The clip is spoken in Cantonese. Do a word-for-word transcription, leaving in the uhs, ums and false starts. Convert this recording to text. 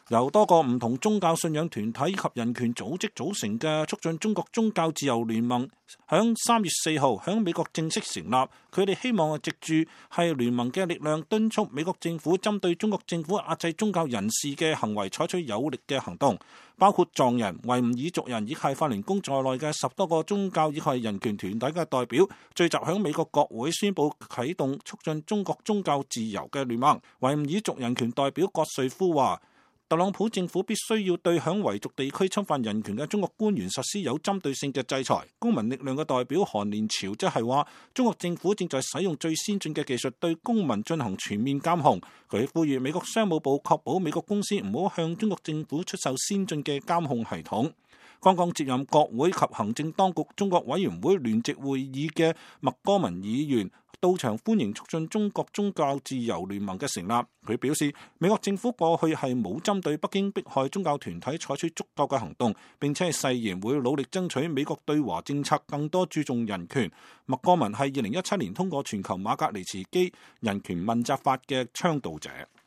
由多個唔同宗教信仰團體及人權組織組成嘅促進中國宗教自由聯盟，響三月四號響美國正式成立。佢哋希望藉住係聯盟嘅力量，敦促美國政府針對中國政府壓制宗教人士嘅行為採取有力嘅行動，包括藏人、維吾爾族人以及法輪功在內嘅十多個宗教以及人權團體嘅代表聚集響美國國會，宣布啟動促進中國宗教自由嘅聯盟。維吾爾族人權代表葛瑞夫話，特朗普政府必須要對響維族地區侵犯人權嘅中國官員實施有針對性嘅制裁。公民力量嘅代表韓連朝即係話，中國政府正在使用最先進嘅技術對公民進行全面監控。佢呼籲美國商務部確保美國公司唔好向中國政府出售先進嘅監控系統。剛剛接任國會及行政當局中國委員會聯席會議嘅麥戈文議員到場歡迎促進中國宗教自由聯盟嘅成立。佢表示，美國政府過去係冇針對北京迫害宗教團體採取足夠嘅行動，並且係誓言會努力爭取美國對華政策更多注重人權。麥戈文係二零一七年通過全球馬格尼茨基人權問責法嘅倡導者。